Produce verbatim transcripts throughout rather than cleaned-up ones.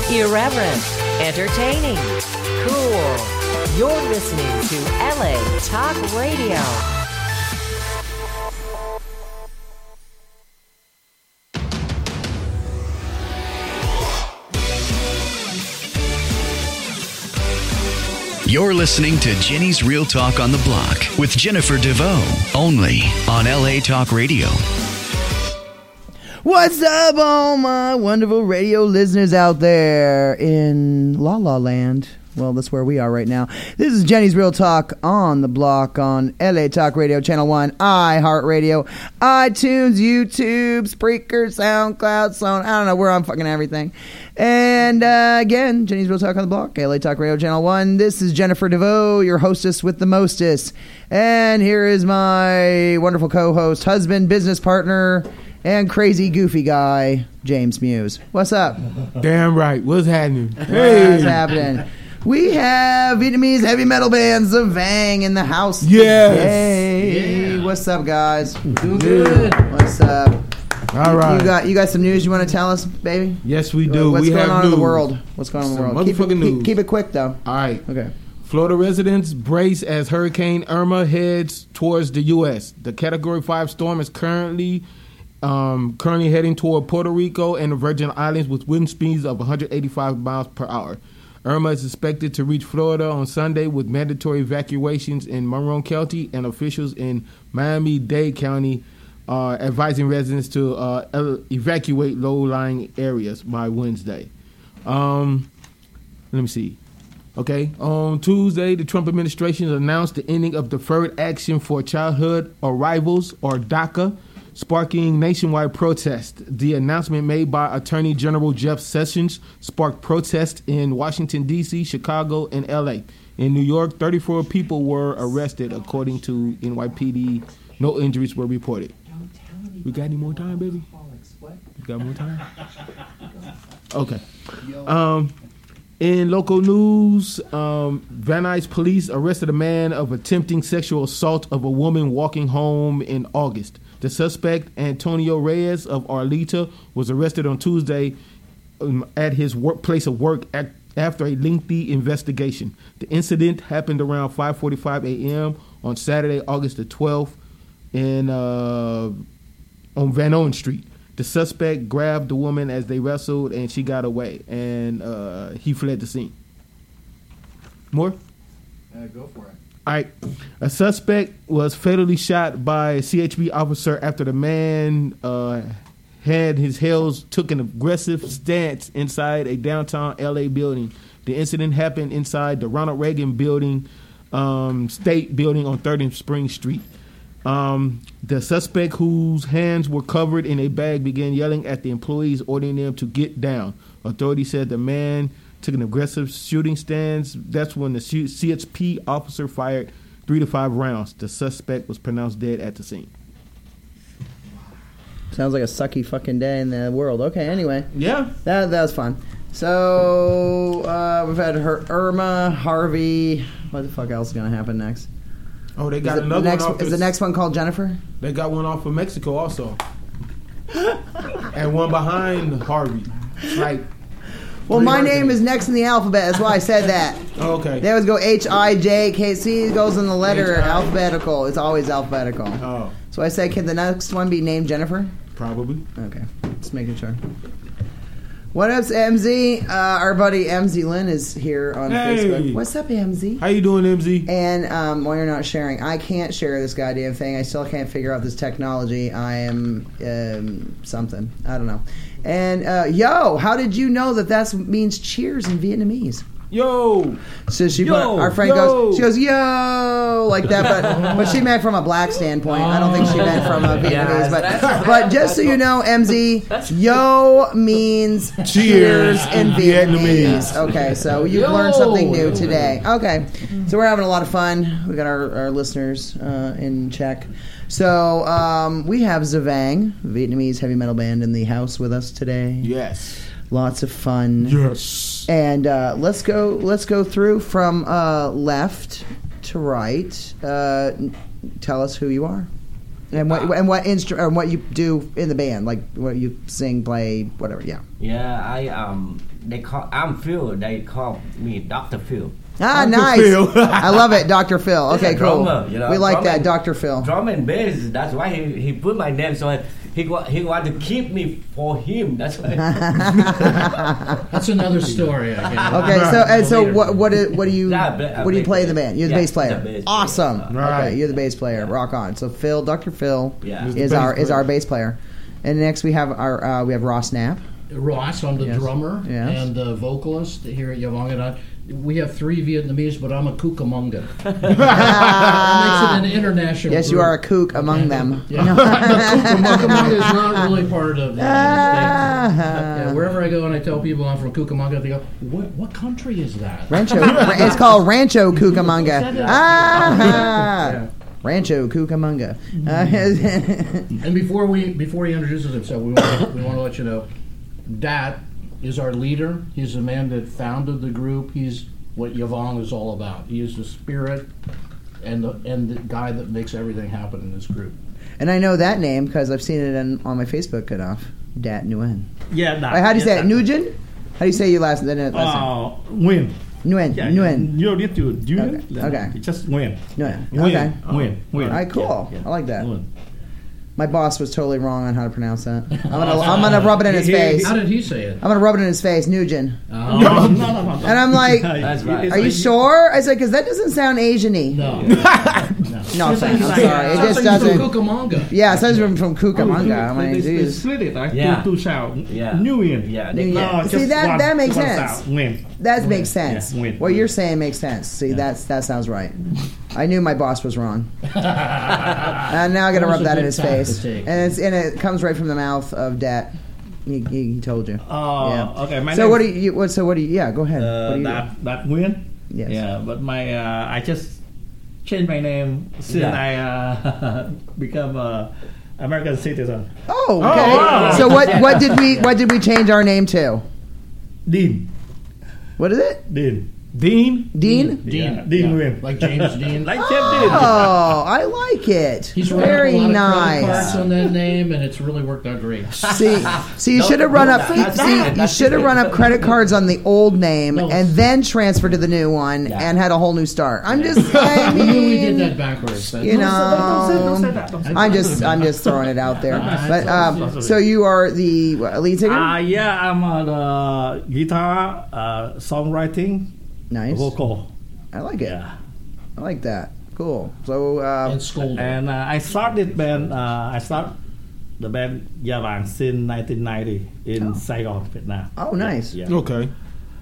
Irreverent, entertaining, cool. You're listening to L A Talk Radio. You're listening to Jenny's Real Talk on the Block with Jennifer DeVoe, only on L A Talk Radio. What's up, all my wonderful radio listeners out there in La La Land? Well, that's where we are right now. This is Jenny's Real Talk on the Block on L A Talk Radio, Channel one, iHeartRadio, iTunes, YouTube, Spreaker, SoundCloud, so I don't know, we're on fucking everything. And uh, again, Jenny's Real Talk on the Block, L A Talk Radio, Channel one. This is Jennifer DeVoe, your hostess with the mostest. And here is my wonderful co-host, husband, business partner, and crazy goofy guy, James Muse. What's up? Damn right. What's happening? Hey. What's happening? We have Vietnamese heavy metal band Zavang in the house. Yes. Hey. Yeah. What's up, guys? Doing good. What's up? All right. You got you got some news you want to tell us, baby? Yes, we do. What's we going have on news. in the world? What's going on in the Some world? Keep it, motherfucking keep, news. keep it quick, though. All right. Okay. Florida residents brace as Hurricane Irma heads towards the U S. The Category five storm is currently um, currently heading toward Puerto Rico and the Virgin Islands with wind speeds of one hundred eighty-five miles per hour. Irma is expected to reach Florida on Sunday with mandatory evacuations in Monroe County, and officials in Miami-Dade County are advising residents to uh, evacuate low-lying areas by Wednesday. Um, let me see. Okay, on Tuesday, the Trump administration announced the ending of Deferred Action for Childhood Arrivals, or DACA, sparking nationwide protest. The announcement made by Attorney General Jeff Sessions sparked protests in Washington, D C, Chicago, and L A. In New York, thirty-four people were arrested, according to N Y P D. No injuries were reported. We got any more time, baby? We got more time? Okay. Um... In local news, um, Van Nuys police arrested a man of attempting sexual assault of a woman walking home in August. The suspect, Antonio Reyes of Arleta, was arrested on Tuesday um, at his work, place of work at, after a lengthy investigation. The incident happened around five forty-five a.m. on Saturday, August the twelfth, in uh, on Van Owen Street. The suspect grabbed the woman as they wrestled, and she got away, and uh, he fled the scene. More? Uh, go for it. All right. A suspect was fatally shot by a C H P officer after the man uh, had his heels took an aggressive stance inside a downtown L A building. The incident happened inside the Ronald Reagan Building, um, State Building on third and Spring Street. Um, the suspect, whose hands were covered in a bag, began yelling at the employees, ordering them to get down. Authorities said the man took an aggressive shooting stance. That's when the C H P officer fired three to five rounds. The suspect was pronounced dead at the scene. Sounds like a sucky fucking day in the world. Okay, anyway. Yeah. That, that was fun. So, uh, we've had Her- Irma, Harvey. What the fuck else is going to happen next? Oh, they got is another the next, one off. Is the next one called Jennifer? They got one off of Mexico also. And one behind Harvey. Like, well, my name is next in the alphabet. That's why I said that. Oh, okay. They always go H I J K. See, it goes in the letter H I alphabetical. It's always alphabetical. Oh. So I said, can the next one be named Jennifer? Probably. Okay. Just making sure. What up, M Z? Uh, our buddy M Z Lynn is here on Hey. Facebook. What's up, M Z? How you doing, M Z? And um, while you're not sharing, I can't share this goddamn thing. I still can't figure out this technology. I am um, something. I don't know. And uh, yo, how did you know that that means cheers in Vietnamese? Yo. So she, Yo, put, our friend yo. goes, she goes, yo, like that, but but she meant from a black standpoint. I don't think she meant from a Vietnamese. Yeah, but that's- but just so you know, M Z, yo means cheers in Vietnamese. Okay, so you've Yo. learned something new today. Okay, so we're having a lot of fun. We got our, our listeners uh, in check. So um, we have Zavang, Vietnamese heavy metal band, in the house with us today. Yes. Lots of fun. Yes. And uh, let's go. Let's go through from uh, left to right. Uh, tell us who you are. And what and what instru- and what you do in the band, like what you sing, play, whatever. Yeah. Yeah, I um, they call I'm Phil. They call me Doctor Phil. Ah, Doctor nice. Phil. I love it, Doctor Phil. Okay, He's a cool. drummer, you know, we like drum that, and- Doctor Phil. Drum and bass. That's why he, he put my name. So I, he wa- he want to keep me for him. That's why. That's another story. I guess. Okay, so and so Later. what what do, what do you Yeah, ba- what do you bass play in the player. band? You're the Yeah, bass player. the bass player. Awesome. Right. Okay, you're the bass player. Rock on. So Phil, Doctor Phil Yeah. He's the is bass our is player. our bass player. And next we have our uh, we have Ross Knapp. Ross, I'm the Yes. drummer Yes. and the vocalist here at Yavong. And I, we have three Vietnamese, but I'm a Cucamonga. That makes it an international Yes, you group. are a kook among them. Yeah. Cucamonga is not really part of the United States. But, Ah. yeah, wherever I go and I tell people I'm from Cucamonga, they go, what, what country is that? Rancho. It's called Rancho Cucamonga. Ah. Yeah. Rancho Cucamonga. Uh, And before we before he introduces himself, we want to, we want to let you know, Dat is our leader. He's the man that founded the group. He's what Yavong is all about. He is the spirit and the and the guy that makes everything happen in this group. and I know that name because I've seen it in, on my Facebook enough. Dat Nguyen. Yeah, that. Wait, how do you say yeah, it? Nugent? How do you say your last, the last name? Uh, Nguyen. Nguyen. Yeah, Nguyen. You don't need to do Okay, it. okay. It's just Nguyen. Nguyen. Nguyen. Okay. Nguyen. Nguyen. All right, cool. Yeah, yeah. I like that. Nguyen. My boss was totally wrong on how to pronounce that. I'm gonna, I'm gonna rub it in his He- face. How did he say it? I'm gonna rub it in his face, Nugent. Oh, No, no, no, no. And I'm like, That's right. It's are you like- sure? I said, because that doesn't sound Asian-y. no. No, thanks. I'm like- sorry. It just Sounds like doesn't. from Cucamonga. Yeah, it says from, from Cucamonga. I They, mean, they, they geez. split it like Yeah. two, two sound. Yeah. Nguyen. Yeah, New they, Year. No, See, just that- one- that makes one sense. sound. Nguyen. That makes sense. Yeah, win. What you're saying makes sense. See, that's that sounds right. I knew my boss was wrong. And now I got to That was rub a that in good his time to face. take. And it's and it comes right from the mouth of Dat. He, he, he told you. Oh, Yeah. okay. My So name what do you? What? So what do you? Yeah, go ahead. Uh, what do you? that that Nguyen. Yes. Yeah, but my uh, I just changed my name since Yeah. I uh, become a American citizen. Oh, okay. wow. So what? What did we? What did we change our name to? Dean. What is it? Dean. Dean? Dean. Dean. Yeah, Dean Yeah. Nguyen. Like James Dean. Like Jeff Dean. Oh, I like it. He's run Very up a lot of credit nice. cards on that name, and it's really worked out great. See, see, you No, should have run no, up. that's See, not- you that's should have it. run up credit cards on the old name No. and then transferred to the new one Yeah. and had a whole new start. I'm just, I We knew we did mean, that backwards. That's- you know, Don't say, don't say that. Don't say I'm that. just, I'm just throwing it out there. Nah, But it's um, so you are the what, lead singer? Uh, yeah, I'm uh, the guitar, uh, songwriting, Nice. vocal. I like it. Yeah. I like that. Cool. So uh, And scolded. And uh, I started band. Uh, I start the band Yavang since nineteen ninety in Saigon, Vietnam. oh, nice. Yeah. Okay.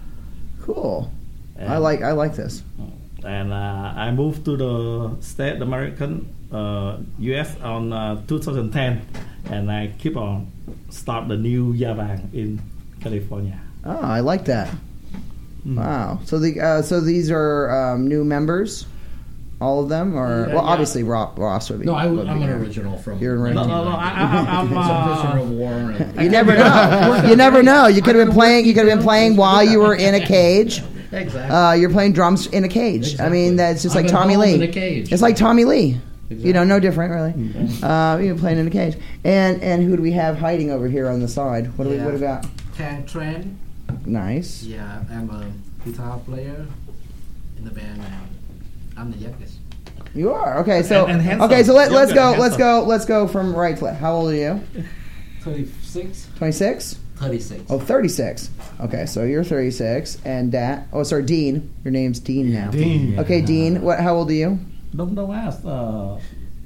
Cool. And, I like, I like this. And uh, I moved to the state American uh, U S on uh, two thousand ten, and I keep on start the new Yavang in California. Oh, I like that. Mm. Wow. So the uh, so these are um, new members, all of them, or Yeah, well, yeah. obviously Ross, Ross would be. No, I, would I'm be an here. original from. You're an No, original. no, no. I, I, I'm, It's a prisoner uh, of war. And, You never know. You never know. You could have been playing. You could have been playing while you were in a cage. exactly. Uh, you're playing drums in a cage. I mean, Exactly. that's just I'm like at Tommy home Lee. in a cage. It's like Tommy Lee. You know, Exactly. no different really. Uh, you're playing in a cage. And and who do we have hiding over here on the side? What do we Yeah. what about? Tang Tran. Nice. Yeah, I'm a guitar player in the band, and I'm the youngest. You are okay. So And- and handsome. okay. So let, let's Younger go. and Let's go. handsome. Let's go from right to left. How old are you? thirty-six? twenty-six. thirty-six. Oh, thirty-six. Okay, so you're thirty-six, and that. Oh, sorry, Dean. Your name's Dean now. Dean. Okay, Dean. What? How old are you? don't don't ask. Uh,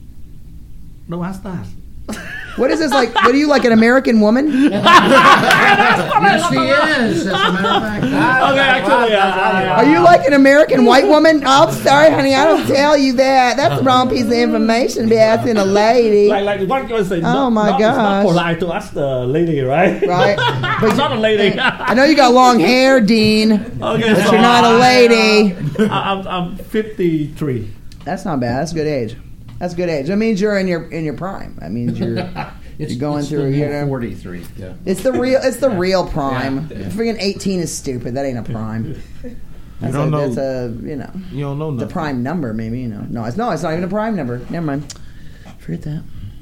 don't ask that. What is this like? What are you like, an American woman? yes, he is. As a matter of fact. Okay, actually, uh, Are you like an American white woman? Oh, I'm sorry, honey. I don't tell you that. That's the wrong piece of information to be asking a lady. like like what you say? Oh, not, my not, It's not gosh. polite to ask the lady, right? Right? But not a lady. I know you got long hair, Dean, Okay, but so you're not a I, lady. uh, I, I'm I'm fifty-three. That's not bad. That's a good age. That's a good age. That means you're in your in your prime. That means you're. It's, You're going it's through, the you new know. forty-three. Yeah. It's the real. It's the real prime. Yeah, yeah. Freaking eighteen is stupid. That ain't a prime. That's don't a, know. That's a you know You don't know the nothing. prime number maybe you know. No, it's no. It's not even a prime number. Never mind. Forget that.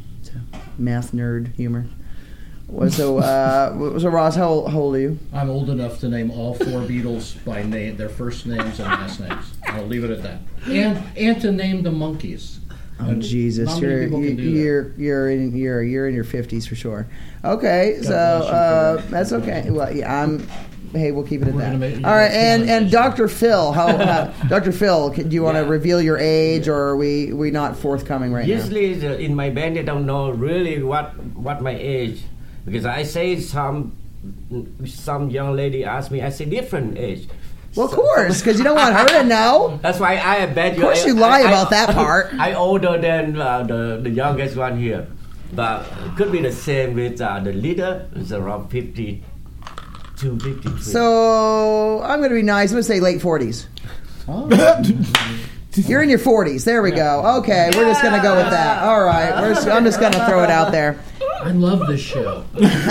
math nerd humor. Well, So, uh, so Ross, how old, how old are you? I'm old enough to name all four Beatles by name, their first names and last names. I'll leave it at that. And and to name the Monkees. Oh And Jesus, not many you're people can do that. you're you're in you're you're in your fifties for sure. Okay, God so bless you uh, for- that's okay. Well, yeah, I'm. Hey, we'll keep it at We're that. gonna make- you All right, guys and can and understand. Doctor Phil, how, how Doctor Phil, can, do you want to Yeah. reveal your age, or are we we not forthcoming right now? Usually the- in my band they don't know really what what my age, because I say some some young lady asked me, I say different age. Well, of course, because you don't want her to know. That's why I bet you. Of course I- you lie I- I- about that part. I older than uh, the the youngest one here, but it could be the same with uh, the leader. It's around fifty-two, fifty-three. So I'm going to be nice. I'm going to say late forties. Oh. You're in your forties. There we go. Okay, we're just going to go with that. All right, we're just, I'm just going to throw it out there. I love this show.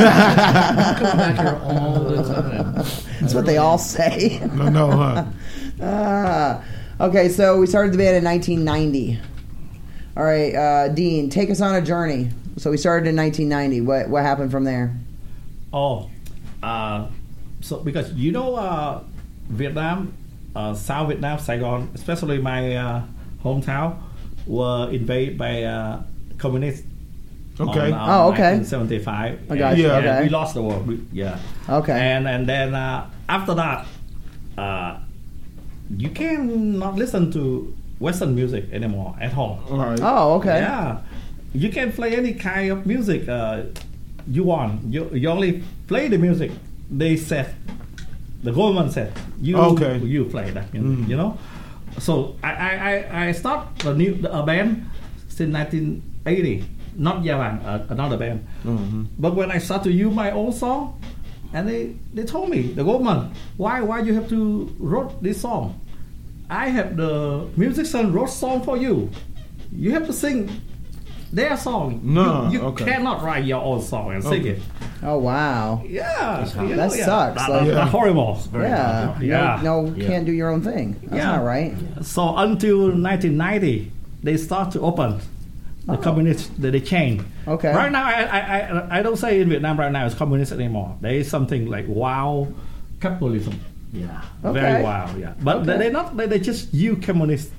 I come back here all the time. That's what they all say. No, no, huh? Ah, okay, so we started the band in nineteen ninety. All right, uh, Dean, take us on a journey. So we started in nineteen ninety. What what happened from there? Oh, uh, so because you know uh, Vietnam, uh, South Vietnam, Saigon, especially my uh, hometown, were invaded by uh, communists. Okay. On, um, Oh, okay. nineteen seventy-five. I got you. And Okay. we lost the war. We, yeah. Okay. And and then uh, after that, uh, you cannot listen to Western music anymore at all. All right. Oh, okay. Yeah, you can play any kind of music uh, you want. You, you only play the music they said. The government said you Okay. you play that. You, Mm. you know. So I I, I, I start a new a band since nineteen eighty. Not Yavang, uh, another band. Mhm. But when I start to use my own song, and they, they told me, the government, why why you have to wrote this song? I have the musician wrote song for you. You have to sing their song. No, you, you okay. cannot write your own song and sing Okay. it. Oh, wow. Yeah, you That yeah. sucks, That- like- that- that's horrible. Yeah. Yeah. No, no Yeah. can't do your own thing. That's Yeah. not right. So until nineteen ninety, they start to open. The Oh. communists, they, they change. Okay. Right now, I, I, I, I don't say in Vietnam right now it's communist anymore. There is something like wow capitalism. yeah. Okay. Very wild, yeah. But Okay. they, they not they, they just use communists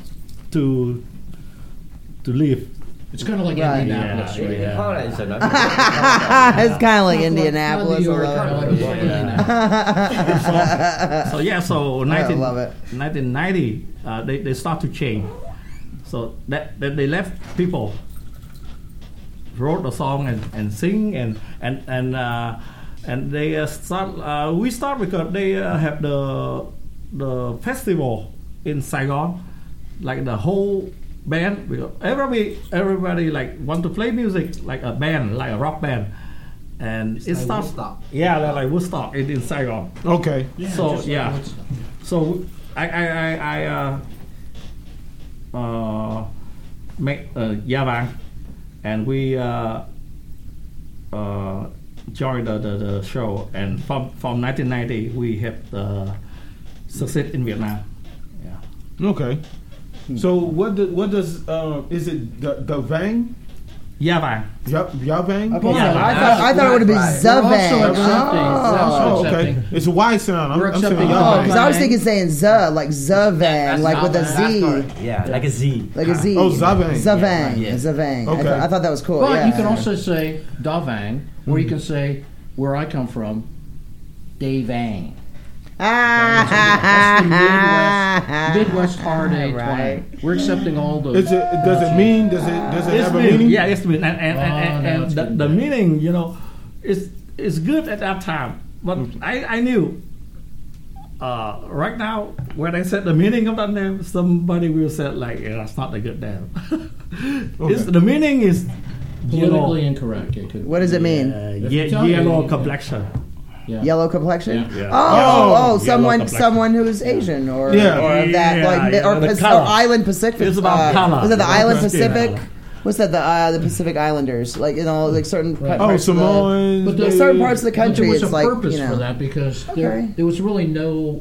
to to live. It's kind of like Right. Indianapolis, Yeah, right? yeah. Paula is another. It's kind of like Not Indianapolis. New I York, love kinda it. like Indianapolis. So yeah, so nineteen, love it. nineteen ninety, uh, they, they start to change. So that, that they left people wrote the song and, and sing and and and uh, and they uh, start. Uh, we start because they uh, have the the festival in Saigon, like the whole band. Because everybody everybody like want to play music like a band, like a rock band, and it like starts. Woodstock. Yeah, they're like Woodstock in, in Saigon. Okay. So just like yeah, Woodstock. so I I I, I uh, uh, make uh, Yavang, and we uh, uh, joined the, the, the show. And from from nineteen ninety, we have the success in Vietnam. Yeah, Okay. So what do, what does uh, is it the the Vang? Yavang. Ya- Yavang? Okay, Yeah, so I right. thought I thought it would have been Right. We're also Zavang. accepting. We're also Oh, okay. accepting. It's a Y sound. I'm, We're I'm saying accepting Oh, Yavang. because I was thinking saying Z, like Zavang, That's like with a not- Z, that's correct. Yeah, like a Z. like a Z. Oh, Zavang. Zavang, Yeah, right. Zavang. I, Okay. thought, I thought that was cool. But yeah. you can also say Davang, or you can say where I come from, Davang. That's the Midwest, Midwest hard A Right. twang. We're accepting all those. Is it, does it mean? Does it does it It's have a mean, meaning? yeah, it's mean, and and, Oh, and, now and, it's the, getting the better. meaning, you know, is is good at that time. But I, I knew uh, right now when I said the meaning of that name, somebody will say like, yeah, that's not a good name. It's, the meaning is politically yellow, incorrect. It could, What does it mean? uh, If ye- you tell me, yellow yeah. complexion. yeah. Yellow complexion? Yeah. Yeah. Oh, Yellow- oh, yellow someone, complexion. someone who's Asian or Yeah. or of that Yeah, like yeah, or, the Pac- color. or Island Pacific. It's about uh, color. Was it the About Island the skin Pacific? color. What's that? The uh, the Pacific Islanders, like you know, like certain Right. parts Oh, of the- Samoans. But There's they- certain parts of the But country. there was It's a like purpose you know. for that because there, Okay. there was really no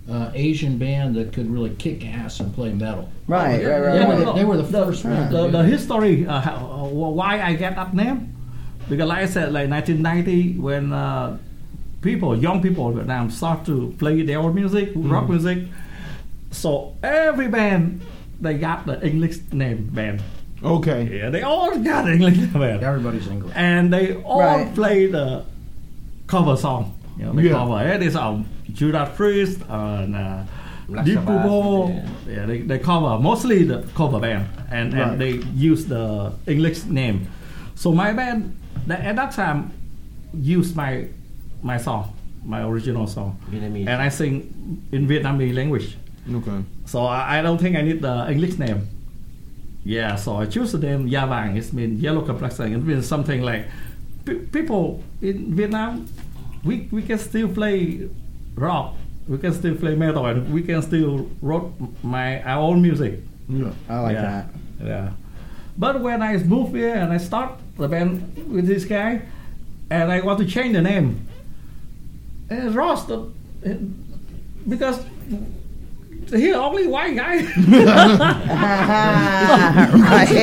uh, Asian band that could really kick ass and play metal. Right, right, right. They were right. the, they were the first one. to The, do the it. history, uh, how, uh, why I get that name, because like I said, like nineteen ninety, when uh, people, young people in Vietnam start to play their own music, rock music, so every band they got the English name band. Okay. Yeah, they all got English name band, Everybody's English. and they all Right. play the cover song. You know, they Yeah. cover it is um, Judas Priest and uh, Black Deep Sabbath, Purple. yeah. Yeah, they, they cover mostly the cover band, and, Right. and they use the English name. So my band that, at that time used my my song, my original song, Vietnamese. and I sing in Vietnamese language. Okay. So I, I don't think I need the English name. Yeah, so I choose the name Ya Vàng. It means yellow complexion. It means something like pe- people in Vietnam. We we can still play rock. We can still play metal, and we can still write my our own music. Yeah. I like yeah. that. Yeah. But when I moved here and I start the band with this guy, and I want to change the name, and Ross, the, because he only white guy. Right.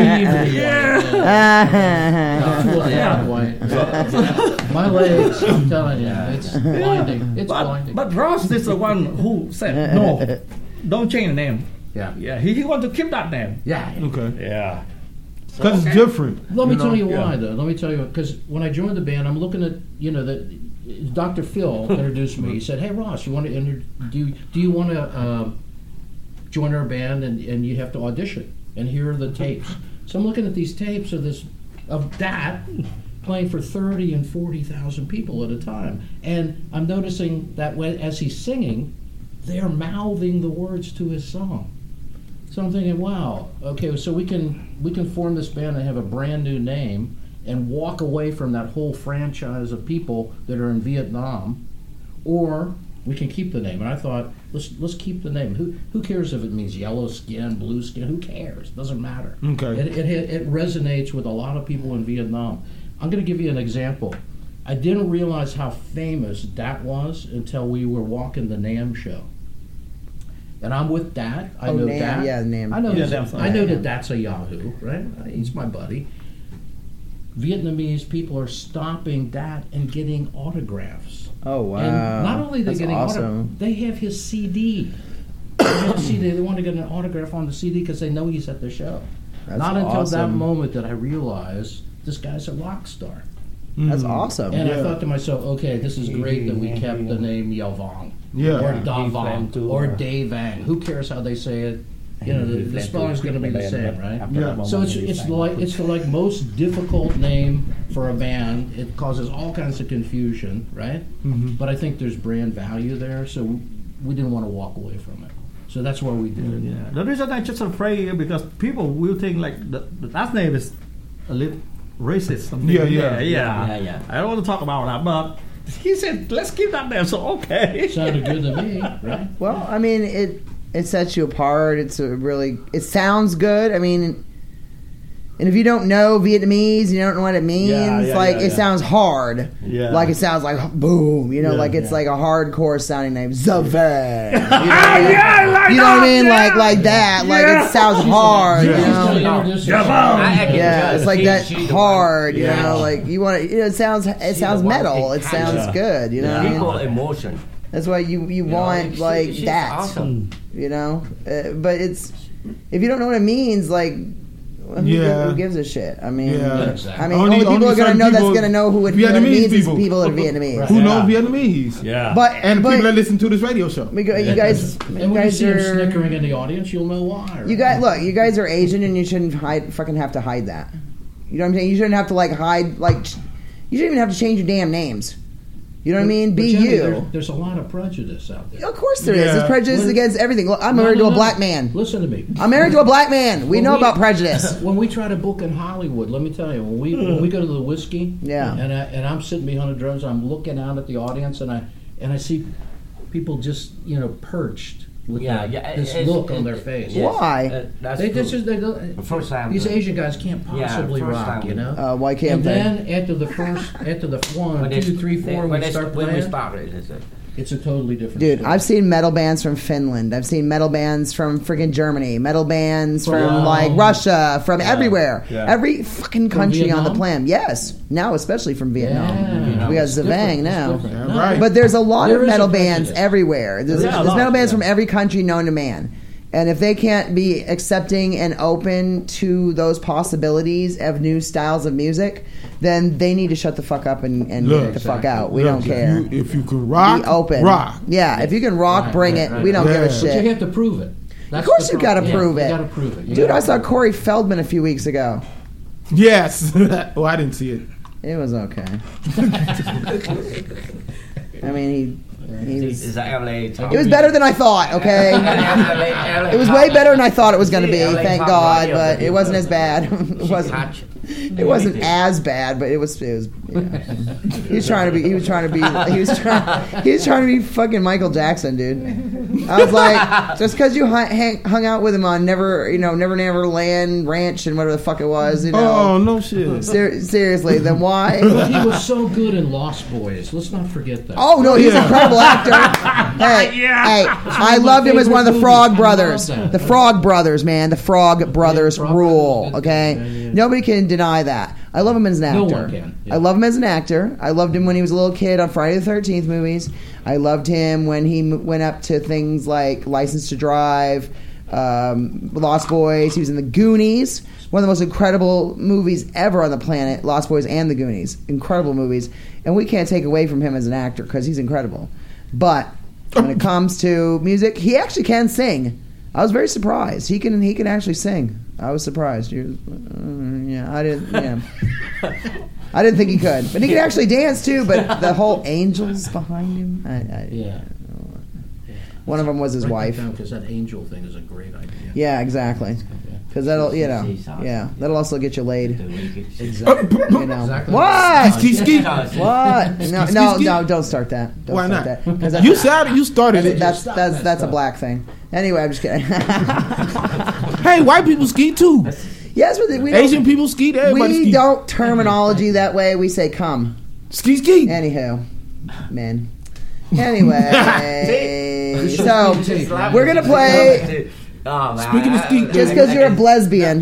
Yeah. My legs, I'm telling you, it's blinding. It's but, blinding. but Ross is the one who said no, don't change the name. yeah. Yeah, he, he want to keep that name. Yeah. Okay. Yeah. Because it's different. Let me know? tell you Yeah. why, though. Let me tell you, because when I joined the band, I'm looking at, you know, that Doctor Phil introduced me. He said, "Hey, Ross, you want to inter- do you, do you want to um, join our band and, and you have to audition and here are the tapes." So I'm looking at these tapes of this of that playing for thirty and forty thousand people at a time, and I'm noticing that when as he's singing, they're mouthing the words to his song. So I'm thinking, wow, okay, so we can we can form this band and have a brand new name and walk away from that whole franchise of people that are in Vietnam, or we can keep the name. And I thought, let's let's keep the name. Who who cares if it means yellow skin, blue skin? Who cares? It doesn't matter. Okay. It, it it resonates with a lot of people in Vietnam. I'm going to give you an example. I didn't realize how famous Dat was until we were walking the NAMM show. And I'm with Dat. I Oh, know NAMM, Dat. yeah, NAMM. I know. Yeah, that- NAMM. I know Yeah. that that's a Yahoo, right? He's my buddy. Vietnamese people are stopping Dat and getting autographs. Oh wow! And not only they're That's getting awesome. autographs, they have his C D. They have a C D. They want to get an autograph on the C D because they know he's at the show. That's not until that awesome. moment that I realized this guy's a rock star. That's awesome. And I Yeah. thought to myself, okay, this is great that we kept the name Yavong. Yeah. Or He Da planned Vong. to, Or uh, Day Vang. Who cares how they say it? You know, the, the spelling's going to be the same, right? Yeah. So it's it's like it's the like most difficult name for a band. It causes all kinds of confusion, right? Mhm. But I think there's brand value there, so we didn't want to walk away from it. So that's why we did it. Yeah. The reason I just afraid because people will think like the, the last name is a little racist. Something. Yeah, yeah. yeah, yeah, Yeah, yeah. I don't want to talk about that, but he said let's keep that name. So okay. Sounded good to me, right? Well, I mean, it it sets you apart. It's a really it sounds good. I mean, and if you don't know Vietnamese, you don't know what it means. Yeah, yeah, like yeah, it yeah. sounds hard. Yeah. Like it sounds like boom. You know, Yeah, like it's yeah. like a hardcore sounding name. Zavang. You know, you know what I mean? Like like that. Like it sounds hard. You He's gonna know. introduce I, himself. I can Yeah, tell it's like she- that she the hard, one. you Yeah. know, like you want to. You know, it sounds it She sounds the one metal. take It sounds Yeah. good, you know. What I People mean? emotion. That's why you you You know, want she- like she's that, awesome. you know. Uh, but it's if you don't know what it means, like. Who, Yeah. who gives a shit? I mean, Yeah. I mean, Only- only, people only are gonna certain know that's people- gonna know who it, what it Vietnamese means is people. people that are Vietnamese. Who Yeah. know Vietnamese? Yeah. But And but people that listen to this radio show. we go, you guys, you And when you guys see him are. snickering in the audience, you'll know why. Right? You guys, look, you guys are Asian, and you shouldn't hide, fucking have to hide that. You know what I'm saying? You shouldn't have to like hide, like, you shouldn't even have to change your damn names. You know what I mean? But Be Jenny, you. There, there's a lot of prejudice out there. Of course there is. Yeah. There's prejudice When- against everything. Look, I'm No, married no, to a no. black man. Listen to me. I'm married to a black man. We When know we- about prejudice. When we try to book in Hollywood, let me tell you, when we when we go to the whiskey, Yeah. and I, and I'm sitting behind the drums, I'm looking out at the audience, and I and I see people just you know perched with Yeah, that- yeah. this it's- look on it- their face. yes, Why? uh, that's They true. just they don't. First time. These Asian guys can't Yeah, possibly first rock, time. you know. Uh, why can't and they? then after the first, after the one, When they- two, three, they- four, when we they- start when we playing. started, it's, uh, It's a totally different Dude, story. I've seen metal bands from Finland. I've seen metal bands from freaking Germany. Metal bands from From- like Russia, from everywhere. Yeah. Every fucking country on the Vietnam? planet. Yes. Now especially from Vietnam. Yeah. We got It's Zavang different. now. It's different. Yeah, right. But there's a lot There of is a metal bands prejudice. everywhere. There's, Yeah, a there's lot, metal bands yeah. from every country known to man. And if they can't be accepting and open to those possibilities of new styles of music, then they need to shut the fuck up and, and Look, get the fuck out. We Look, don't if care. you- If you can rock, Be open. rock. Yeah, if you can rock, Right, bring right, it. right. We don't give a Yeah. But shit. you have to prove it. That's Of course the you problem. gotta Yeah, prove it. You gotta prove it. You Dude, gotta I saw prove it. Corey Feldman a few weeks ago. Yes. Oh, I didn't see it. It was okay. I mean, he, he was, Is that L A? it was better than I thought, okay? It was way better than I thought it was going to be, thank God, but it wasn't as bad. It wasn't. It wasn't as bad, but it was. It was. Yeah. He was trying to be. He was trying to be. He was trying. He was trying to be fucking Michael Jackson, dude. I was like, just because you hung, hang, hung out with him on Never, you know, Never Never Land Ranch and whatever the fuck it was, you Oh, know. no shit. Ser- seriously, then why? But he was so good in Lost Boys. Let's not forget that. Oh no, he's an Yeah. incredible actor. Hey, hey, I of my loved him as one of the favorite Frog movies. I love Brothers. that. The Frog Brothers, man, the Frog Brothers Frog rule. Brothers. Okay, Yeah, yeah. nobody can deny that. I love him as an actor. No one can, yeah. I love him as an actor. I loved him when he was a little kid on Friday the thirteenth movies. I loved him when he m- went up to things like License to Drive, um, Lost Boys. He was in The Goonies, one of the most incredible movies ever on the planet. Lost Boys and The Goonies, incredible movies, and we can't take away from him as an actor because he's incredible. But when it comes to music, he actually can sing. I was very surprised. He can he can actually sing. I was surprised. You're, uh, yeah, I didn't. Yeah. I didn't think he could, but he could actually dance too. But the whole angels behind him, I, I, Yeah. one of them was his wife. Because that angel thing is a great idea. Yeah, exactly. Because that'll, you know, yeah, that'll also get you laid. Exactly. You know Exactly. what? Ski, ski. What? No, Ski, no, ski. no! Don't start that. Don't Why start not? That. 'Cause that- You started. You started it. That's Stop that's that that's a stuff. black thing. Anyway, I'm just kidding. Hey, white people ski too. Yes, but we don't, Asian people ski. Everybody we ski. don't terminology that way. We say come. Ski, ski. Anywho, men. Anyway, so we're gonna play. Oh, man. Speaking of ski- Just because you're a lesbian,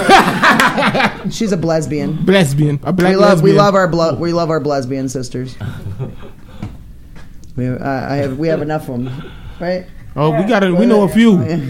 she's a lesbian. Lesbian. A black We love we lesbian. love our blo- we love our lesbian sisters. We have, uh, I have we have enough of them, right? Oh, we got it. We know a few.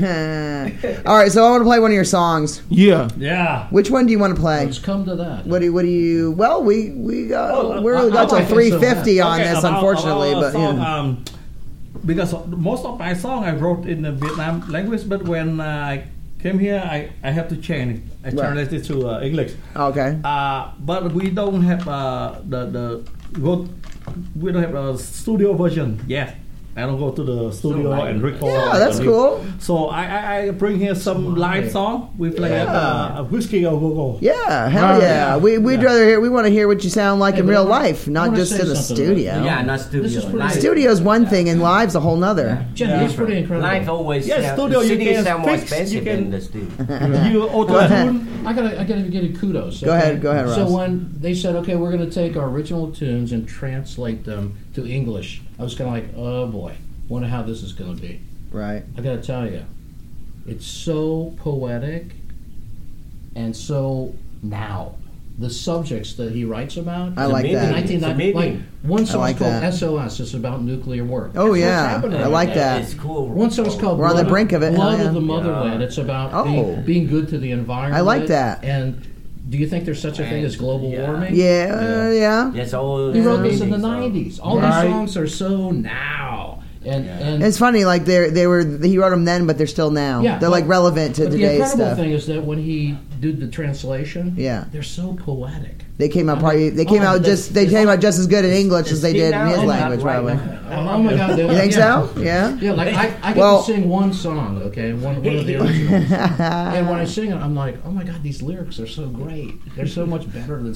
All right, so I want to play one of your songs. Yeah. Yeah. Which one do you want to play? Let's come to that. What do you, what do you? Well, we we got Oh, we I- really got I to like three fifty on Okay, this, about- unfortunately, about but a song, yeah. um, because most of my song I wrote in the Vietnam language, but when I came here, I, I have to change it. I Right. translated it to uh, English. Okay. Uh, but we don't have uh, the the go. We don't have a studio version yet. I don't go to the studio So, and record. Yeah, that's and- cool. So I, I, I bring here some live song. We play Yeah. uh, a whiskey go go go. Yeah, hell Right. yeah. We we'd Yeah. rather hear. We want to hear what you sound like Hey, in but real I wanna- life, I not wanna just say in the something. studio. Yeah, not This studio. is pretty- Live. Studio's one thing, and live's a whole nother. Jenny, Yeah. it's pretty incredible. Live always. Yeah, sell- studio, you C D can sell more fix, expensive you can- than the studio. You auto ahead. tune. I gotta, I gotta give you kudos. Go ahead, go ahead, So Ross. when they said, okay, we're gonna take our original tunes and translate them to English, I was kind of like, oh boy, wonder how this is gonna be. Right. I gotta tell you, it's so poetic and so now. The subjects that he writes about. I like meaning. that. nineteen ninety, It's a like meaning. one song's like called that. S O S. It's about nuclear work. Oh, That's what's yeah. happening I right like now. that. It's cool. One song's called We're on the Blood brink of it. Blood Hell yeah. of the Yeah. Motherland. It's about Oh. being, being good to the environment. I like that. And do you think there's such a thing as global Yeah. warming? Yeah, uh, yeah. Yes, all. He wrote this the in the meanings, so- nineties. All Right. these songs are so now. And, and It's funny, like they they were he wrote them then, but they're still now. Yeah, they're like but- relevant to but the today's incredible stuff. thing is that when he did the translation, Yeah. they're so poetic. They came out I probably. mean, They came oh, out the- just. They the- came out just as good in English the as they speak did in now his and language, not right probably. now. Oh, oh my God! they- You think yeah. so? Yeah. Yeah, like I, I get Well- to sing one song, okay, one, one of the originals, and when I sing it, I'm like, oh my God, these lyrics are so great. They're so much better than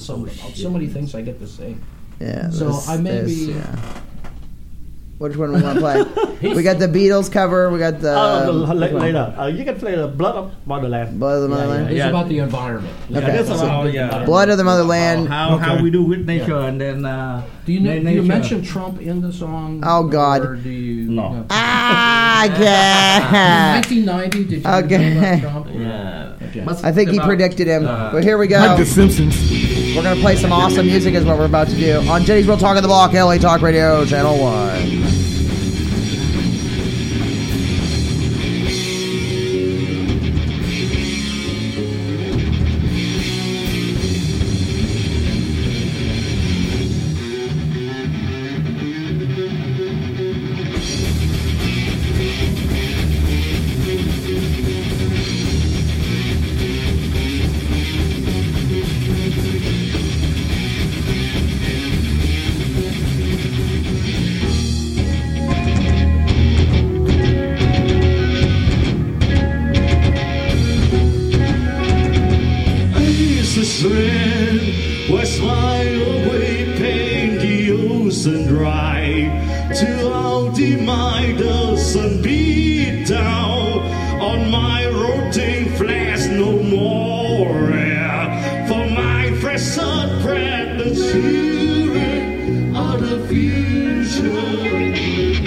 Oh, so, so many things I get to sing. Yeah. So there's- I may there's- be- yeah. Which one we want to play? We got the Beatles cover. We got the. Oh, the, which la- one? later. Uh, you can play the Blood of Motherland. Blood of the Yeah, Motherland? yeah, It's yeah. about the environment. Yeah, Okay. that's So- about yeah. Blood of the Motherland. How how Okay. we do with nature and then. Uh, Do you, know, na- do you nature. mention Trump in the song? Oh, God. Or do you, No. Ah, In yeah. nineteen ninety, did you Okay. know about Trump? Yeah. Okay. But I think he about, predicted him. uh, But here we go. Like The Simpsons. We're going to play some awesome music is what we're about to do. On Jenny's Real Talk on the Block, L A Talk Radio, Channel one. Was my away pain the ocean dry till all the my doesn't beat down on my rotating flash no more for my fresh sun bread the children of the future.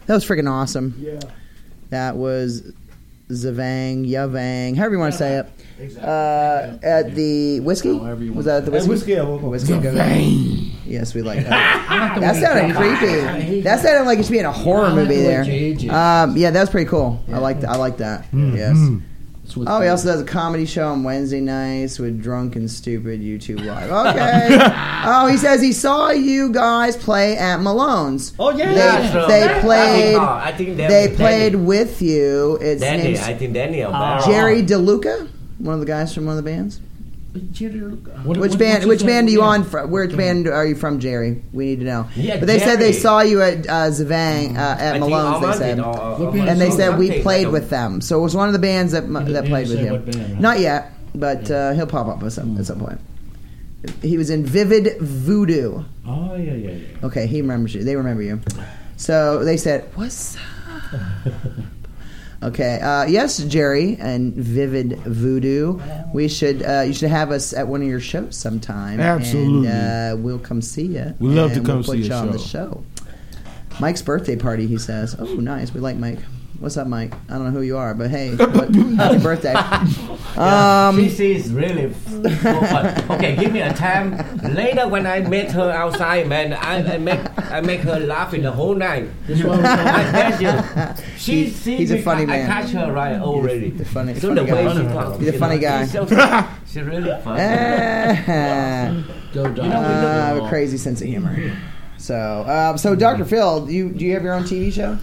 That was freaking awesome. Yeah. That was Zavang, Yavang, however you want to say it. Exactly. Uh, at the whiskey? However you Was want. that at the whiskey? Whiskey, yeah, we'll- Whiskey. Zavang. Yes, we like that. That sounded creepy. That sounded like it should be in a horror movie there. Um, yeah, that was pretty cool. I like that. I like that. Yes. It's with Oh, he the- also does a comedy show on Wednesday nights with Drunk and Stupid YouTube Live. Okay. Oh, he says he saw you guys play at Malone's. Oh yeah, They, yeah. so- they I think, played. uh, I think Danny- They played Danny. with you. It's Danny, named I think Daniel. Jerry DeLuca, one of the guys from one of the bands. What- Which what- band? what's Which his band name? do you Yeah. on? From? Which band are you from, Jerry? We need to know. Yeah, but they said they Jerry. saw you at uh, Zavang uh, at I think Malone's. They Almond said, did, or- or- What or- band and they is said we something played like a- with them. So it was one of the bands that He that didn't played with say you. what band, right? Not yet, but uh, he'll pop up at some at some point. He was in Vivid Voodoo. Oh yeah, yeah, yeah. Okay, he remembers you. They remember you. So they said, "What's up?" Okay. Uh, yes, Jerry and Vivid Voodoo. We should. Uh, you should have us at one of your shows sometime. Absolutely. And uh, we'll come see you. We'd love to and come we'll put see you your on the show. show. Mike's birthday party. He says, "Oh, nice. We like Mike." What's up, Mike? I don't know who you are, but hey, what, happy birthday. Um, This is really so fun. Okay, give me a time later when I met her outside, man. I, I make I make her laughing the whole night. This one I bet you. She, He's- she he's a be- funny I, man. I catch her right already. the funny- so funny the way guy. she talks, He's a you funny know, guy. She's, so, she's really funny. eh, Go uh, Dodgers. I have a crazy sense of humor. So, uh, so Doctor Phil, you do you have your own T V show?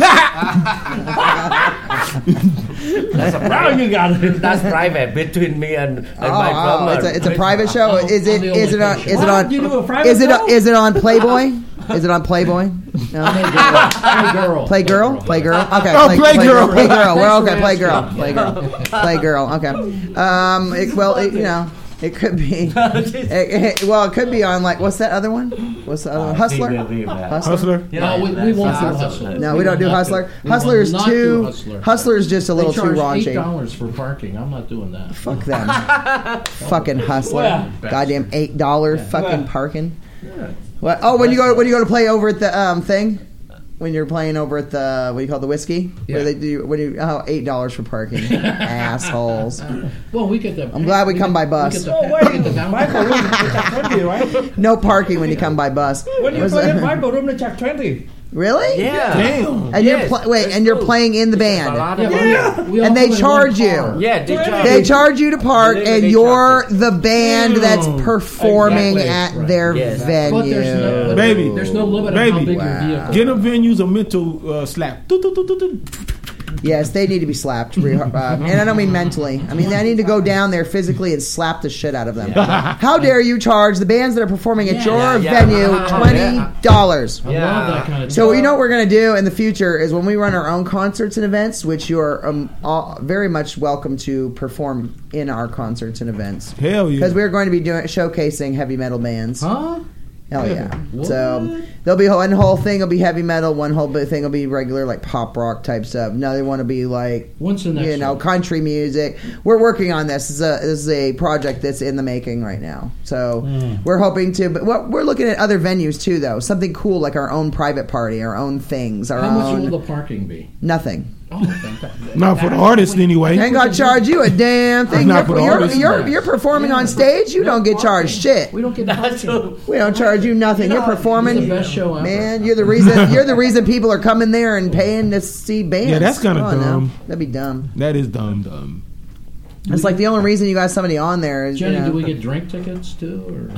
That's a private, you got it. That's private between me and, and Oh, my oh, drummer. it's a, it's a private show. Is it On the is it on OnlyFans is it show. on You do a private is it show? is it on Playboy? Is it on Playboy? No. Play girl. Play girl, play girl. Okay, Oh, play girl. play girl. Well, okay, play Thanks girl, for play girl, play girl. Okay. Um, it, well, it, you know, it could be. It, it, well, it could be on like what's that other one? What's the other one? Hustler. Hustler. Hustler. You No, know, we, we won't do that's- Hustler. No, we don't do will not Hustler. We will Hustler is not too. do Hustler. Hustler is just a little They too charge eight raunchy. dollars for parking. I'm not doing that. Fuck them. Fucking Hustler. Well, Goddamn eight dollar fucking parking. What? Oh, when you go when you go to play over at the um thing, when you're playing over at the what do you call it, the whiskey? Yeah. Where they do what do you oh eight dollars for parking? Assholes. Well, we get the. I'm glad we come by bus. We get the, Oh, we get the wait, voucher. Bible room they charge twenty, right? No parking when you come by bus. When you Was play that- in Bible room, they charge twenty. Really? Yeah. Damn. And Yes, you're pl- wait, that's and you're true. playing in the It's a band. lot Yeah, of but money. we- we all And they come in charge one you. car. Yeah, they charge. They charge you to park, They- and they you're charge the band that's performing Exactly. at Right. their Yes. venue. But there's no, but Baby. there's no limit on how Baby. big Wow. your vehicle. Get them venues a mental uh, slap. Do, do, do, do, do. Yes, they need to be slapped. Real- uh, and I don't mean mentally. I mean, I need to go down there physically and slap the shit out of them. How dare you charge the bands that are performing at your Yeah, yeah. venue Uh, twenty dollars? I Yeah. love that kind of So stuff. you know what we're going to do in the future is when we run our own concerts and events, which you're um, all, very much welcome to perform in our concerts and events. Hell yeah. Because we're going to be doing showcasing heavy metal bands. Huh? Hell yeah! What? So there'll be one whole thing will be heavy metal, one whole bit thing will be regular like pop rock type stuff. Now they want to be like When's the next you know one? country music. We're working on this. This is a this is a project that's in the making right now. So we're hoping to, but what, we're looking at other venues too, though. Something cool like our own private party, our own things, our How much own will the parking be? nothing. Oh, fantastic. Not for the artist anyway. Ain't gonna charge you a damn thing. Not for You're, the you're, artists. you're, you're performing on stage. You don't get charged shit. We don't get That's parking. true. We don't charge you nothing. You're performing. It's the best show ever. Man, you're the reason. You're the reason people are coming there and paying to see bands. Yeah, that's kinda Come on now. dumb. That'd be dumb. That is dumb, dumb. It's like the only reason you got somebody on there is Jenny, you know. do we get drink tickets too? Or?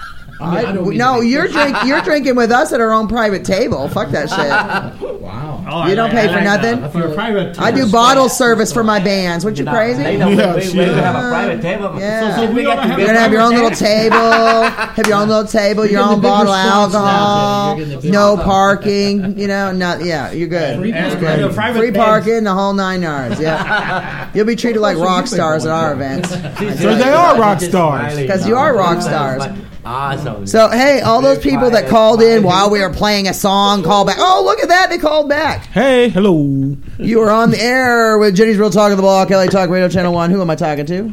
I I- mean, I don't mean no, to be you're pushy. drink. You're drinking with us at our own private table. Fuck that shit. Wow. Oh, You I don't like- pay I for like nothing? that. For a private. I do bottle service for my bands. What you crazy? They know Yeah, we, we, shit. we have a private table. Yeah. So, so we You're get to gonna You're get gonna have your own little private table, have your own little table, your You're own getting the bottle of bigger spots now, alcohol, Jenny. You're getting the no bigger- parking. You know, not yeah, you're good. Free That's parking. And good. the private Free bands. parking, the whole nine yards. Yeah, you'll be treated like Also, rock you've been stars at going our there. events. So they are rock stars. Because you are rock stars. Awesome. So hey, all those people that called in while we were playing a song, call back. Oh, look at that! They called back. Hey, hello. You are on the air with Jenny's Real Talk of the Block, L A Talk Radio Channel One. Who am I talking to?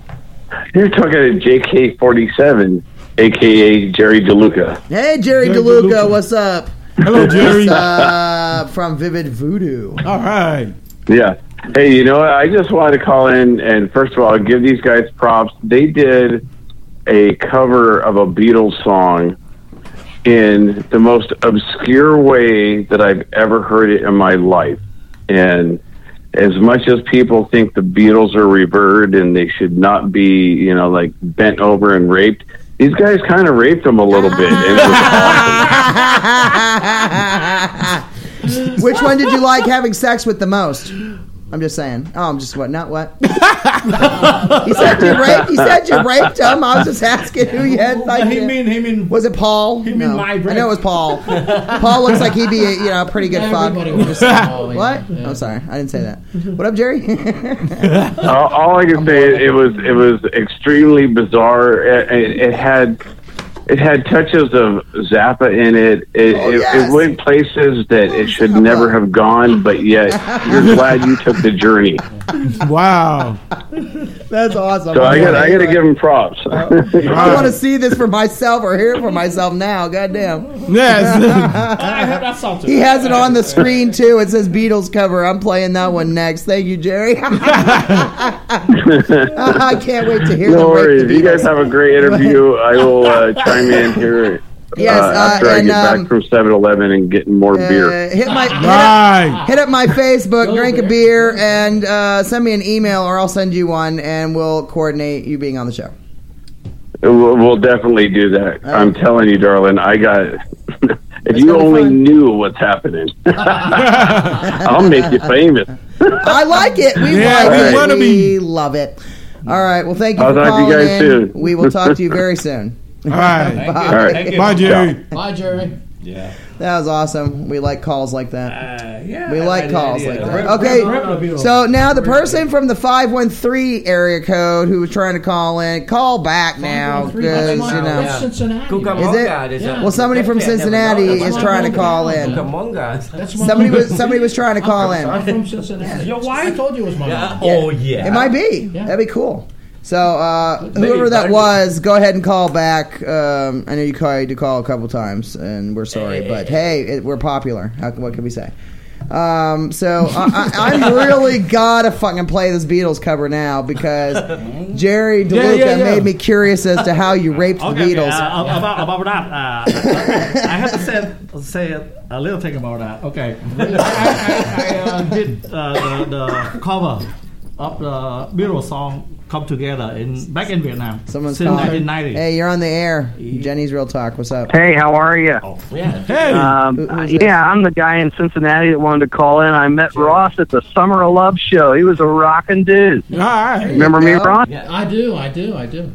You're talking to J K forty-seven, a k a. Jerry DeLuca. Hey, Jerry Jerry DeLuca, DeLuca. what's up? Hello, Jerry. Uh, from Vivid Voodoo. All right. Yeah. Hey, you know what? I just wanted to call in and first of all give these guys props. They did a cover of a Beatles song in the most obscure way that I've ever heard it in my life. And as much as people think the Beatles are revered and they should not be, you know, like bent over and raped, these guys kind of raped them a little bit. And it was awesome. Which one did you like having sex with the most? I'm just saying. Oh, I'm just what? Not what? He said you raped. He said you raped him. I was just asking who you had. Like, he mean, he mean. Was it Paul? He mean no. my I rape. know it was Paul. Paul looks like he'd be a, you know, a pretty good fuck. Everybody was saying, oh, yeah. What? Yeah. I'm sorry. I didn't say that. What up, Jerry? all, all I can say is it was it was extremely bizarre. It, it, it had it had touches of Zappa in it. It, Oh, it, yes. it went places that it should never have gone, but yet you're glad you took the journey. Wow. That's awesome. So I got I got to give him props. I want to see this for myself or hear it for myself now. Goddamn. Yes. I heard that song too. He has it on the screen too. It says Beatles cover. I'm playing that one next. Thank you, Jerry. I can't wait to hear No them rape worries. the You guys Beatles. have a great interview. I will uh, chime in here Yes, uh, after uh, I and, get um, back from seven eleven and getting more Uh, beer. hit my hit up, Right. hit up my Facebook, Go drink a there. beer, and uh, send me an email, or I'll send you one, and we'll coordinate you being on the show. We'll, we'll definitely do that. right. I'm telling you, darling. I got. If It's you gonna be only fun. knew what's happening, I'll make you famous. I like it. We Yeah, like we it. wanna We be. love it. All right. Well, thank you I'll for talk to you calling guys in. soon. We will talk to you very soon. All right. Thank you. All right. Thank you. Bye, Jerry. Bye, Jerry. Yeah. That was awesome. We like calls like that. Uh, yeah. We I like the calls idea. like that. Rip- Okay, rip- rip the Beatles. so now the person from the five one three area code who was trying to call in, call back now That's because my- you know. that's Cincinnati. Is it? Well, somebody from Cincinnati is trying to call in. Cucamonga. That's my Somebody was somebody was trying to call I'm in. from Cincinnati. Your wife? I told you it was my Yeah. mom. Oh yeah. It might be. Yeah. That'd be cool. So uh, Maybe whoever that better. was, go ahead and call back. Um, I know you tried to call a couple times, and we're sorry, but hey, it, we're popular. How, what can we say? Um, so I, I, I'm really gotta fucking play this Beatles cover now because Jerry DeLuca Yeah, yeah, yeah. made me curious as to how you raped the Okay, Beatles. okay, uh, about about that, uh, I have to say say a little thing about that. Okay, I, I, I uh, did uh, the, the cover of the Beatles song "Come Together" in back in Vietnam Someone's since calling. nineteen ninety. Hey, you're on the air. Jenny's Real Talk. What's up? Hey, how are you? Yeah. Hey. Um, Who- who's yeah, I'm the guy in Cincinnati that wanted to call in. I met Ross at the Summer of Love show. He was a rockin' dude. All right. Remember me, go. Ross? Yeah. I do, I do, I do.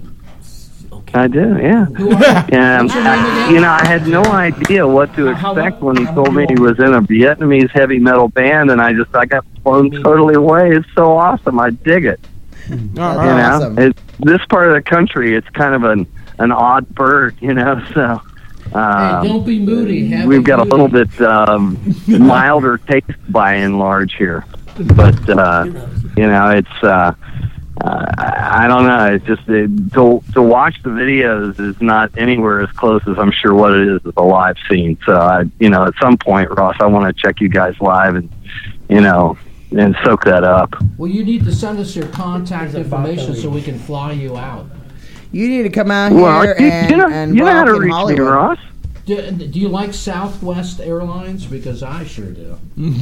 I do, yeah. Who are you? And What's your name again? you know, I had no idea what to How- expect how- when he how told me long? he was in a Vietnamese heavy metal band, and I just I got blown totally away. It's so awesome. I dig it. All You right. know, Awesome. it, this part of the country, it's kind of an an odd bird. You know, so. Um, Hey, don't be moody. Have We've it got a moody. little bit um, milder taste by and large here, but uh, you know it's uh, uh, I I don't know. It's just uh, to to watch the videos is not anywhere as close as I'm sure what it is at the live scene. So I, you know, at some point, Ross, I want to check you guys live and you know and soak that up. Well, you need to send us your contact information so we can fly you out. You need to come out here Well, you, and, you know, and you know how rock to in reach Hollywood. me, Ross. Do, do you like Southwest Airlines? Because I sure do.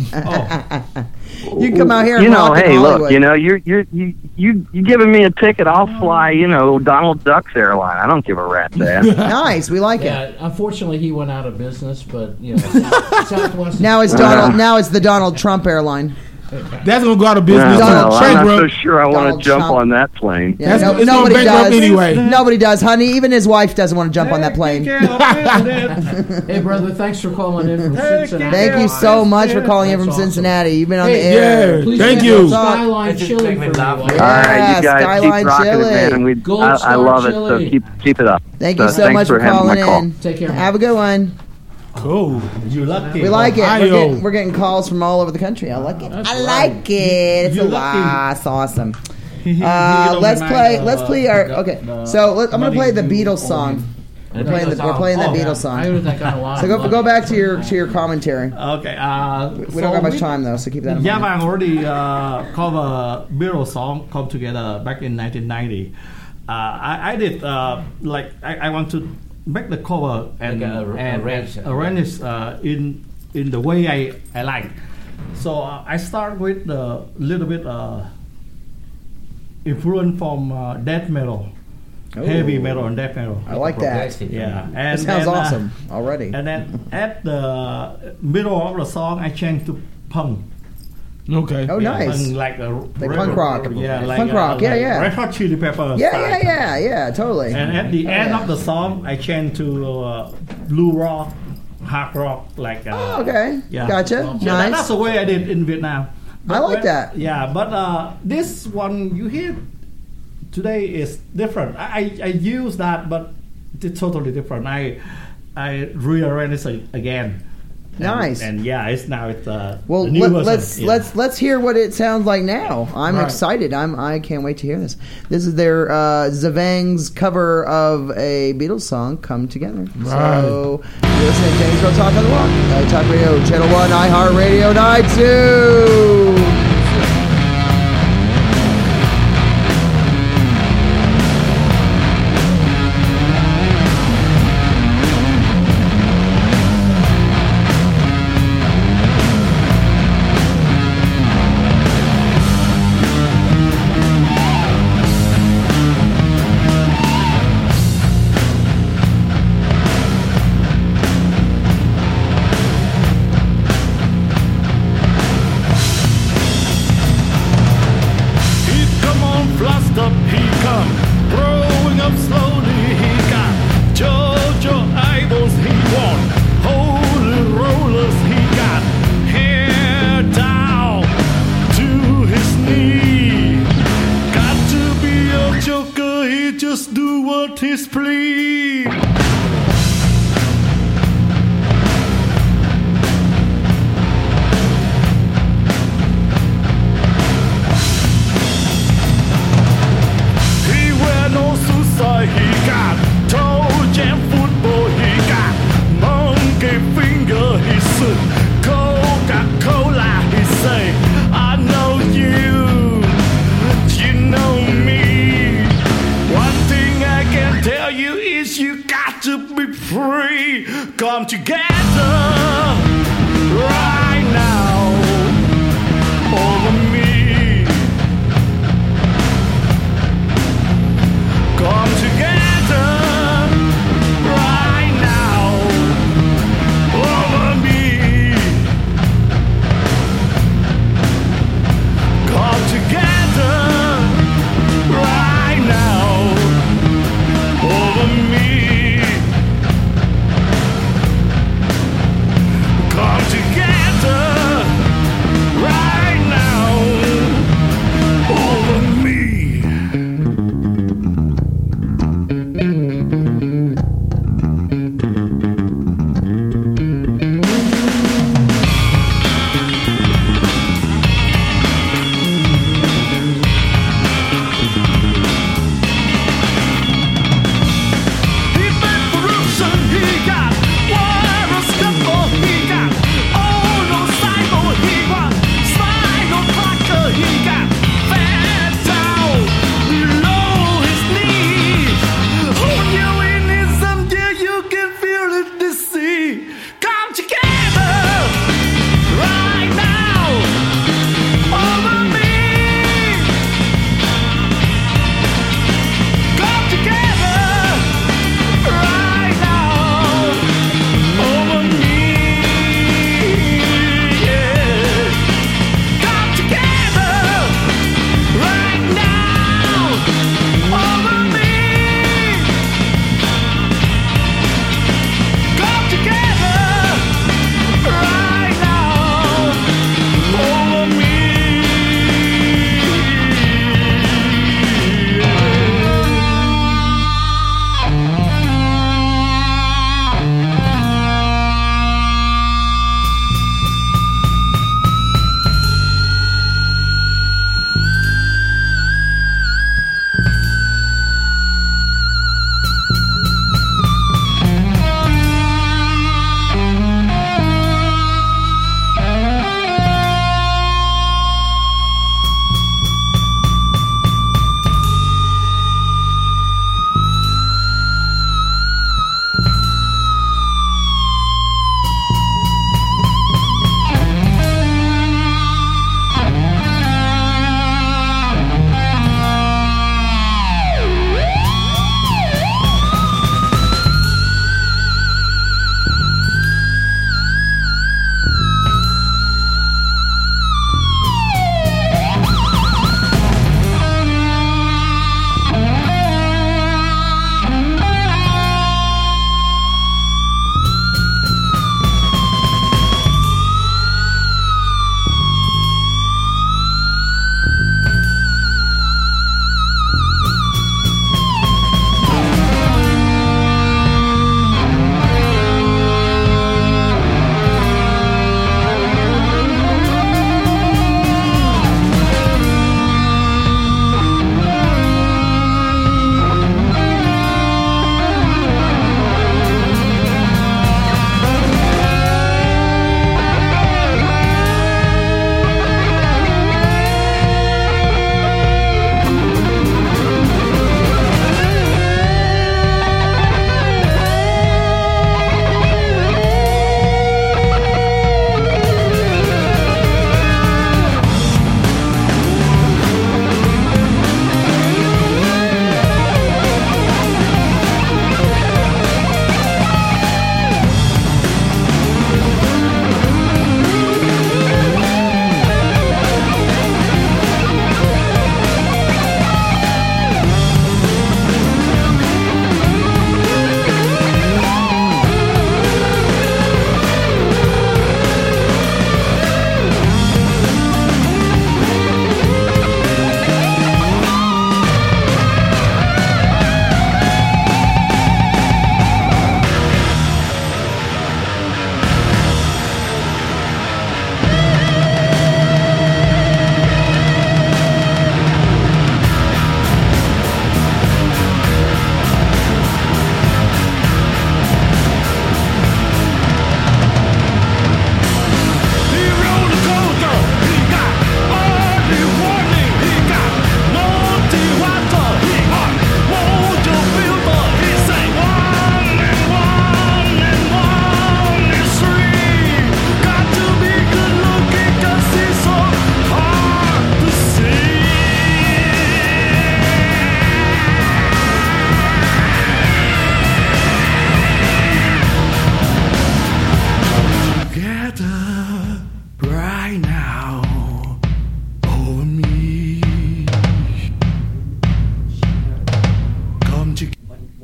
You can come out here and You know, rock in hey, Hollywood. look, you know, you're you're you you you giving me a ticket, I'll fly, you know, Donald Duck's airline. I don't give a rat's ass. Nice, we like it. Yeah, unfortunately, he went out of business, but you know, Southwest. Now it's Donald. Now it's the Donald Trump airline. That's gonna go out of business. Yeah, Donald well, I'm not so Bankrupt. sure I want Donald to jump Trump. on that plane. Yeah, That's- no- it's gonna nobody bankrupt does. anyway. Nobody does, honey. Even his wife doesn't want to jump on that plane. Hey, brother, thanks for calling in from Cincinnati. Thank you so much for calling in from That's awesome. Cincinnati. You've been on Hey, the air. yeah. Please Thank make you. a Skyline That just chili make for me me. laugh. while All you're- right, Yeah, you guys Skyline keep rocking Chili. it, man. We, Gold I, I Star love it, Chili. so keep keep it up. Thank you So so thanks much for for having calling my call. in. Take care. Have a good one. Cool. You lucky. We like it. We're Ohio. getting, we're getting calls from all over the country. I like it. I like it. It's a You lot. lucky. It's awesome. He- he- he Uh, don't let's remind play. the- Let's play our. the- Okay, the so let, I'm gonna money play the you Beatles owe song. him. We're playing the, we're playing that Oh, Beatles song. I heard that kind of lot. So go go back to your to your commentary. Okay. Uh, We so don't have much we- time though, so keep that in Yeah, mind. Vang already uh, cover Beatles song "Come Together" back in nineteen ninety. Uh, I, I did uh, like I, I want to make the cover and Like a- and arrange it. arrange it uh, in in the way I, I like. So uh, I start with a little bit uh, influence from uh, death metal, Ooh. heavy metal and death metal. I like that. Progressive. Yeah, That and sounds then, uh, awesome already. And then at the middle of the song, I changed to punk. Okay. Oh, Yeah, nice. punk, like a Like punk rock. Yeah, like Punk uh, rock, yeah, like yeah. Red Hot Chili Peppers. Yeah, style. yeah, yeah, yeah, totally. And at the Oh, end yeah. of the song, I changed to uh, blue rock, hard rock, like. Uh, Oh, okay. Yeah. Gotcha. Yeah, that- Nice. that's the way I did in Vietnam. I like when- that. Yeah, but uh, this one you hear today is different. I, I, I use that, but it's totally different. I I rearrange it again. And- Nice. And, yeah, it's now it's uh, Well, the new let, version. let's Yeah. let's let's hear what it sounds like now. I'm Right. excited. I'm I can't wait to hear this. This is their uh, Zavang's cover of a Beatles song, "Come Together." So you're listening to James Real Talk on the Walk, uh, Talk Radio, Channel One, iHeartRadio, Night Two. He come on, flask up, he come. Growing up slowly, he got Jojo Idols, he won. Holy rollers, he got hair down to his knee. Got to be a joker, he just do what he's please. He wear no suicide, he got toe jam football, he got monkey finger, he said Coca-Cola, he say, I know you, you know me. One thing I can tell you is you got to be free. Come together right now over me. Come together right now over me. Come together right now over me.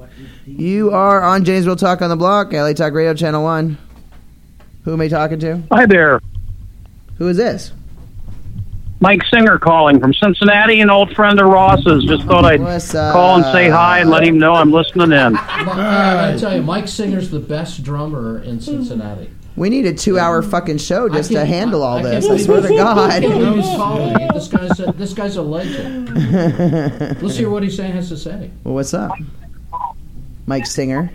You are on James Real Talk on the Block, L A Talk Radio Channel one. Who am I talking to? Hi there. Who is this? Mike Singer calling from Cincinnati, an old friend of Ross's. Just thought I'd call and say hi and let him know I'm listening in. I gotta tell you, Mike Singer's the best drummer in Cincinnati. We need a two-hour fucking show just to handle all I this. can't I swear to believe- God. I can't believe he's calling me. This guy's a, this guy's a legend. Let's hear what he's saying has to say. Well, what's up? Mike Singer.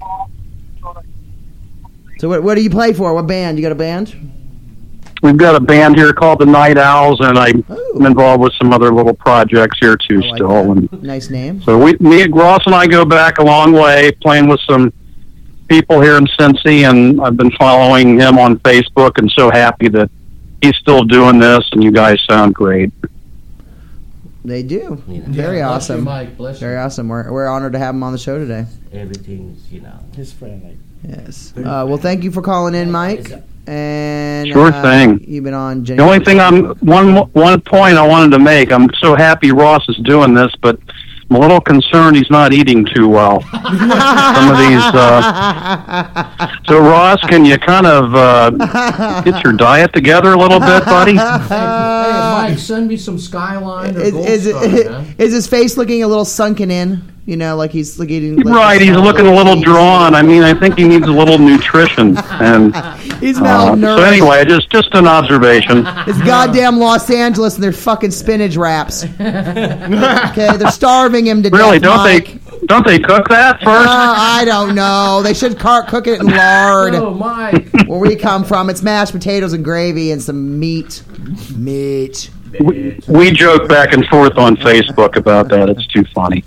So what, what do you play for? What band? You got a band? We've got a band here called the Night Owls, and I'm involved with some other little projects here too still. And Nice name. so we, me, Ross and I go back a long way, playing with some people here in Cincy, and I've been following him on Facebook, and so happy that he's still doing this, and you guys sound great. They do. Yeah. Very Yeah, bless awesome. you, Mike. Bless you. Very awesome. We're, we're honored to have him on the show today. Everything's, you know. His friend, like. Yes. Uh, well, thank you for calling in, Mike. And Sure uh, thing. You've been on. Jenny- The only thing I'm one one point I wanted to make. I'm so happy Ross is doing this, but I'm a little concerned he's not eating too well. Some of these. Uh, so Ross, can you kind of uh, get your diet together a little bit, buddy? Hey, hey, Mike, send me some Skyline or Is, Gold is, Star, it, man. is his face looking a little sunken in? You know, like he's like eating. Like Right, he's looking a little drawn. I mean, I think he needs a little nutrition. And He's uh, malnourished. so anyway, just just an observation. It's goddamn Los Angeles and their fucking spinach wraps. Okay, they're starving him to Really, death. don't Mike. they don't they cook that first? Uh, I don't know. They should car- cook it in lard. Oh, Mike. Where we come from, it's mashed potatoes and gravy and some meat. Meat. We, we joke back and forth on Facebook about that. It's too funny.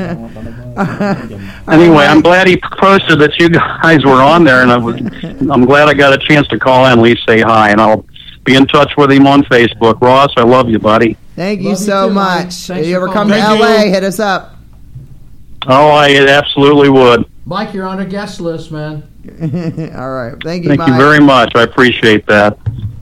Anyway, I'm glad he posted that you guys were on there, and I was, I'm glad I got a chance to call in and at least say hi, and I'll be in touch with him on Facebook. Ross, I love you, buddy. Thank you Love you so too, Mike. much. Thanks If you for ever come to calling. L A, Thank you. hit us up. Oh, I absolutely would. Mike, you're on a guest list, man. All right. Thank you, Thank Mike. you very much. I appreciate that.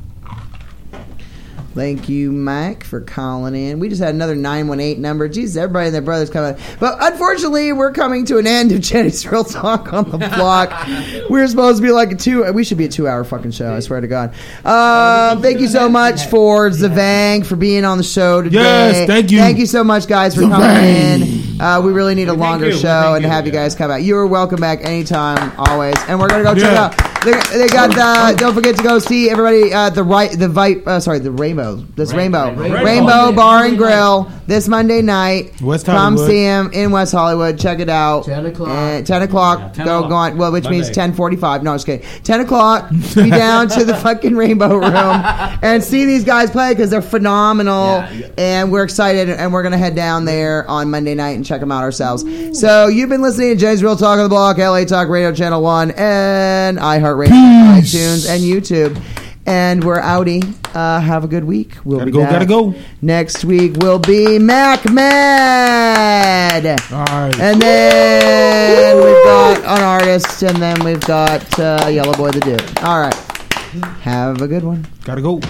Thank you, Mike, for calling in. We just had another nine one eight number. Jesus, everybody and their brothers coming. But unfortunately, we're coming to an end of Jenny's Real Talk on the Block. We're supposed to be like a two. We should be a two-hour fucking show. I swear to God. Um, thank you so much for Zavang for being on the show today. Yes, thank you. Thank you so much, guys, for coming in. Uh, we really need a longer you. show Thank and you. have you guys come out. You are welcome back anytime, always. And we're gonna go check Yeah. out. They, they got. Uh, don't forget to go see everybody. Uh, the right, the Vipe. Uh, sorry, the Rainbow. This Rainbow. Rainbow. Rainbow, Rainbow. Bar and Monday Grill this Monday night. West Come Hollywood. see him in West Hollywood. Check it out. ten o'clock. Uh, ten o'clock. ten go o'clock. go on. Well, which means Monday. ten forty-five. No, just kidding. Ten o'clock. Be down to the fucking Rainbow Room and see these guys play because they're phenomenal. Yeah, yeah. And we're excited. And we're gonna head down there on Monday night and check them out ourselves. So you've been listening to James Real Talk on the Block, L A Talk Radio Channel One, and iHeartRadio, iTunes, and YouTube. And we're outie. Uh, have a good week. We'll Gotta be go, back. gotta go. Next week will be Mac Mad. All right. And then we've got an artist, and then we've got uh, Yellow Boy the Dude. All right. Have a good one. Gotta go.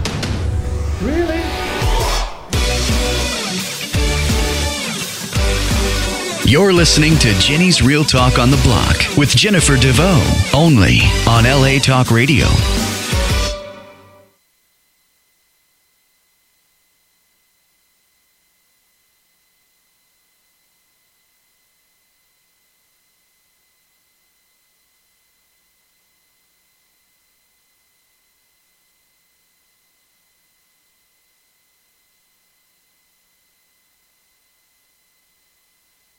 You're listening to Jenny's Real Talk on the Block with Jennifer DeVoe, only on L A Talk Radio.